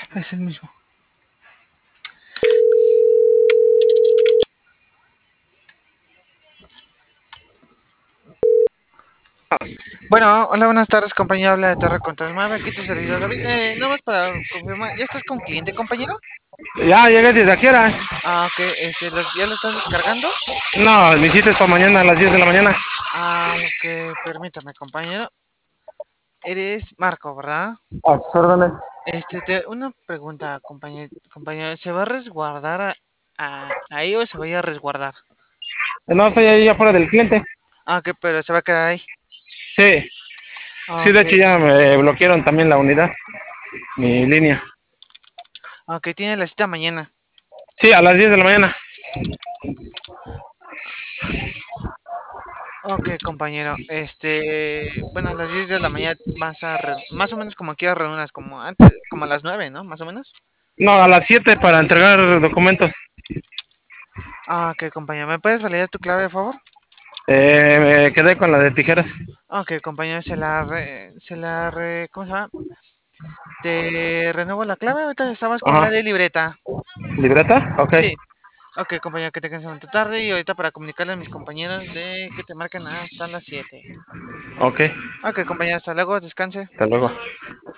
Es el mismo. Bueno, hola, buenas tardes, compañero. Habla de Torre Control 9. Aquí tu servidor David. Nada más para confirmar, ¿ya estás con cliente, compañero? Ya llegué desde aquí ahora. Ah, ok, ¿ya lo estás descargando? No, mi cita es para mañana a las 10 de la mañana. Ah, ok, permítame, compañero. Eres Marco, ¿verdad? A sus órdenes. Una pregunta, compañero. ¿Se va a resguardar ahí o se va a ir a resguardar? No, estoy ahí afuera del cliente. Ah, ok, pero se va a quedar ahí. Sí, Ah, sí, de ok, hecho ya me bloquearon también la unidad, mi línea. ok, tiene la cita mañana. Sí, a las 10 de la mañana. Ok, compañero. Bueno, a las 10 de la mañana más o menos como quieras reúnas, como antes, como a las 9, ¿no? Más o menos. No, a las 7 para entregar documentos. Ah, ok, compañero. ¿Me puedes validar tu clave, de favor? Me quedé con la de tijeras. Ok, compañero, ¿cómo se llama? Te renuevo la clave, ahorita estabas con la Ajá. de libreta. ¿Libreta? Ok. Sí. Ok, compañero, que tengas una tarde y ahorita para comunicarle a mis compañeros de que te marquen hasta las 7. Ok. Ok, compañero, hasta luego, descanse. Hasta luego.